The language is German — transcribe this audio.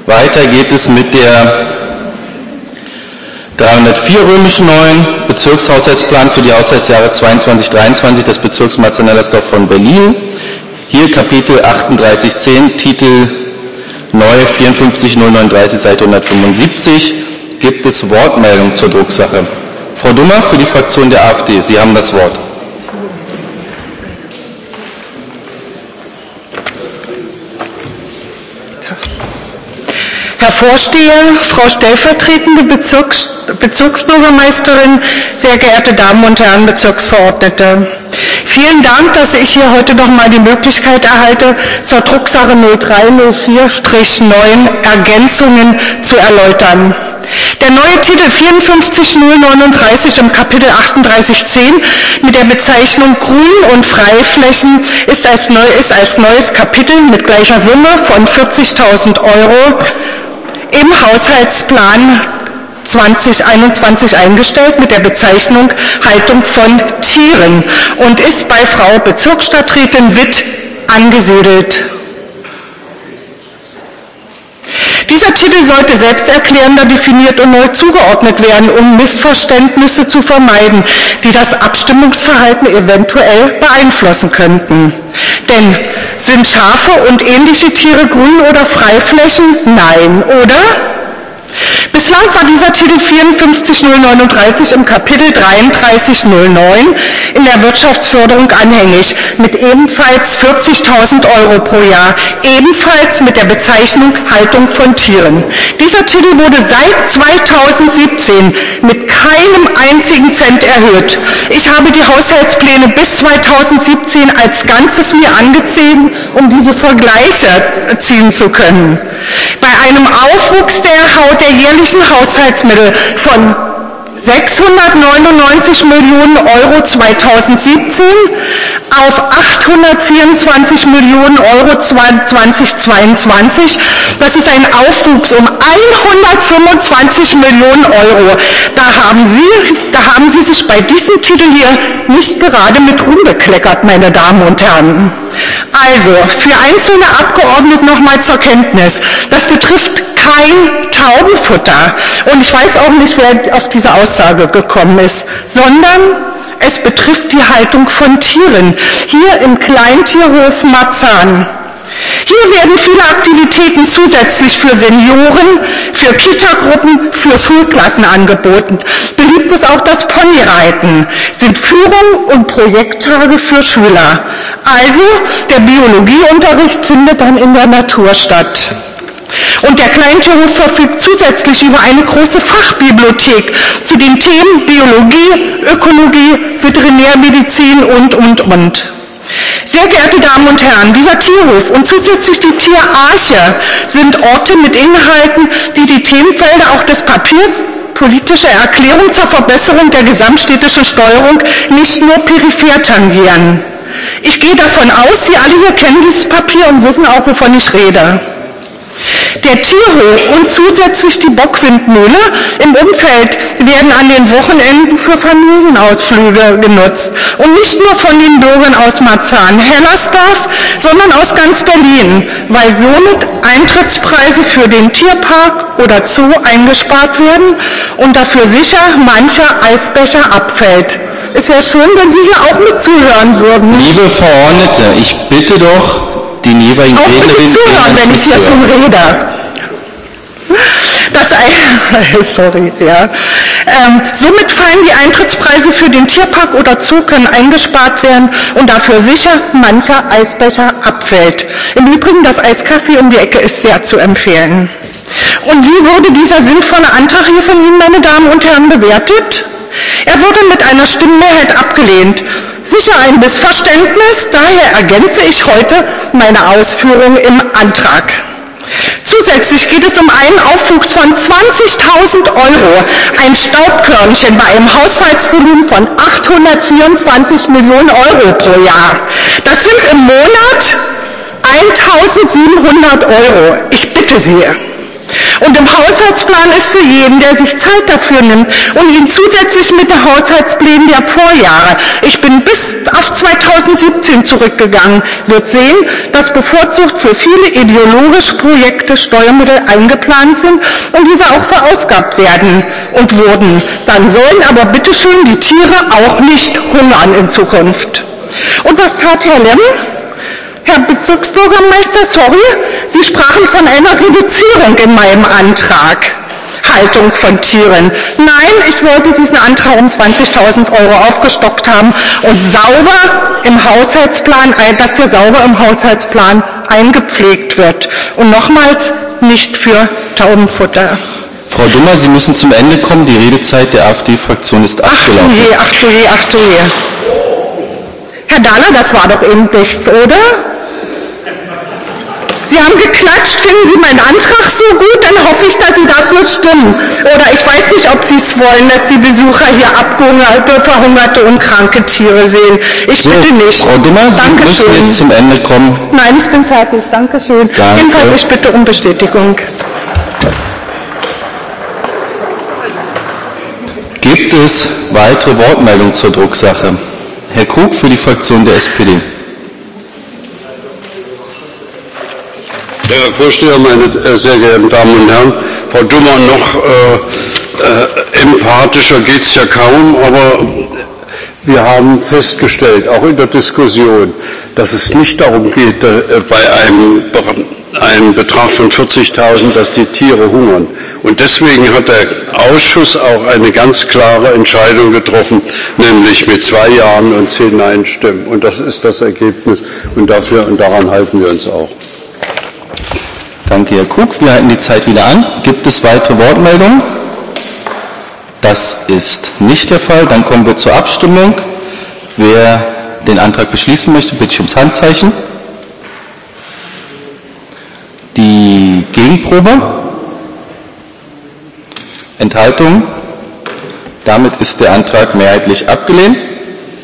Weiter geht es mit der 304 römisch 9, Bezirkshaushaltsplan für die Haushaltsjahre 22-23 des Bezirks Marzahn-Hellersdorf von Berlin. Hier Kapitel 3810, Titel neu 54-039, Seite 175. Gibt es Wortmeldung zur Drucksache? Frau Dummer für die Fraktion der AfD, Sie haben das Wort. Herr Vorsteher, Frau stellvertretende Bezirksbürgermeisterin, sehr geehrte Damen und Herren Bezirksverordnete. Vielen Dank, dass ich hier heute noch mal die Möglichkeit erhalte, zur Drucksache 0304-9 Ergänzungen zu erläutern. Der neue Titel 54-039 im Kapitel 3810 mit der Bezeichnung Grün- und Freiflächen ist als neues Kapitel mit gleicher Summe von 40.000 € im Haushaltsplan 2021 eingestellt mit der Bezeichnung Haltung von Tieren und ist bei Frau Bezirksstadträtin Witt angesiedelt. Dieser Titel sollte selbsterklärender definiert und neu zugeordnet werden, um Missverständnisse zu vermeiden, die das Abstimmungsverhalten eventuell beeinflussen könnten. Denn sind Schafe und ähnliche Tiere Grün- oder Freiflächen? Nein, oder? Bislang war dieser Titel 54-039 im Kapitel 3309 in der Wirtschaftsförderung anhängig, mit ebenfalls 40.000 € pro Jahr, ebenfalls mit der Bezeichnung Haltung von Tieren. Dieser Titel wurde seit 2017 mit keinem einzigen Cent erhöht. Ich habe die Haushaltspläne bis 2017 als Ganzes mir angezogen, um diese Vergleiche ziehen zu können. Bei einem Aufwuchs der jährlichen Haushaltsmittel von 699 Millionen € 2017 auf 824 Millionen € 2022. Das ist ein Aufwuchs um 125 Millionen €. Da haben Sie sich bei diesem Titel hier nicht gerade mit Ruhm bekleckert, meine Damen und Herren. Also, für einzelne Abgeordnete nochmal zur Kenntnis. Das betrifft kein Taubenfutter. Und ich weiß auch nicht, wer auf diese Aussage gekommen ist, sondern es betrifft die Haltung von Tieren. Hier im Kleintierhof Marzahn. Hier werden viele Aktivitäten zusätzlich für Senioren, für Kitagruppen, für Schulklassen angeboten. Beliebt ist auch das Ponyreiten, sind Führungen und Projekttage für Schüler. Also der Biologieunterricht findet dann in der Natur statt. Und der Kleintierhof verfügt zusätzlich über eine große Fachbibliothek zu den Themen Biologie, Ökologie, Veterinärmedizin und. Sehr geehrte Damen und Herren, dieser Tierhof und zusätzlich die Tierarche sind Orte mit Inhalten, die die Themenfelder auch des Papiers politische Erklärung zur Verbesserung der gesamtstädtischen Steuerung nicht nur peripher tangieren. Ich gehe davon aus, Sie alle hier kennen dieses Papier und wissen auch, wovon ich rede. Der Tierhof und zusätzlich die Bockwindmühle im Umfeld werden an den Wochenenden für Familienausflüge genutzt. Und nicht nur von den Bürgern aus Marzahn-Hellersdorf, sondern aus ganz Berlin, weil somit Eintrittspreise für den Tierpark oder Zoo eingespart werden und dafür sicher mancher Eisbecher abfällt. Es wäre schön, wenn Sie hier auch mit zuhören würden. Liebe Verordnete, ich bitte doch, den jeweiligen Redner zuhören, wenn ich hier schon rede. Somit fallen die Eintrittspreise für den Tierpark oder Zoo können eingespart werden und dafür sicher mancher Eisbecher abfällt. Im Übrigen, das Eiskaffee um die Ecke ist sehr zu empfehlen. Und wie wurde dieser sinnvolle Antrag hier von Ihnen, meine Damen und Herren, bewertet? Er wurde mit einer Stimmenmehrheit abgelehnt. Sicher ein Missverständnis, daher ergänze ich heute meine Ausführungen im Antrag. Zusätzlich geht es um einen Aufwuchs von 20.000 €, ein Staubkörnchen bei einem Haushaltsvolumen von 824 Millionen € pro Jahr. Das sind im Monat 1.700 €. Ich bitte Sie. Und im Haushaltsplan ist für jeden, der sich Zeit dafür nimmt und ihn zusätzlich mit den Haushaltsplänen der Vorjahre, ich bin bis auf 2017 zurückgegangen, wird sehen, dass bevorzugt für viele ideologische Projekte Steuermittel eingeplant sind und diese auch verausgabt werden und wurden. Dann sollen aber bitteschön die Tiere auch nicht hungern in Zukunft. Und was tat Herr Lemm? Herr Bezirksbürgermeister, sorry, Sie sprachen von einer Reduzierung in meinem Antrag. Haltung von Tieren. Nein, ich wollte diesen Antrag um 20.000 € aufgestockt haben und sauber im Haushaltsplan, dass der sauber im Haushaltsplan eingepflegt wird. Und nochmals, nicht für Taubenfutter. Frau Dummer, Sie müssen zum Ende kommen. Die Redezeit der AfD-Fraktion ist abgelaufen. Ach du je. Herr Dahler, das war doch eben nichts, oder? Sie haben geklatscht, finden Sie meinen Antrag so gut, dann hoffe ich, dass Sie dafür stimmen. Oder ich weiß nicht, ob Sie es wollen, dass die Besucher hier abgehungerte, verhungerte und kranke Tiere sehen. Ich bitte nicht. Frau Dummer, Sie müssen jetzt zum Ende kommen. Nein, ich bin fertig. Dankeschön. Danke. Jedenfalls, ich bitte um Bestätigung. Gibt es weitere Wortmeldungen zur Drucksache? Herr Krug für die Fraktion der SPD. Herr Vorsteher, meine sehr geehrten Damen und Herren, Frau Dummer, noch empathischer geht es ja kaum, aber wir haben festgestellt, auch in der Diskussion, dass es nicht darum geht, bei einem Betrag von 40.000, dass die Tiere hungern. Und deswegen hat der Ausschuss auch eine ganz klare Entscheidung getroffen, nämlich mit 2 Ja'n und 10 Nein-Stimmen. Und das ist das Ergebnis. Und daran halten wir uns auch. Danke, Herr Krug. Wir halten die Zeit wieder an. Gibt es weitere Wortmeldungen? Das ist nicht der Fall. Dann kommen wir zur Abstimmung. Wer den Antrag beschließen möchte, bitte ich ums Handzeichen. Die Gegenprobe? Enthaltung? Damit ist der Antrag mehrheitlich abgelehnt.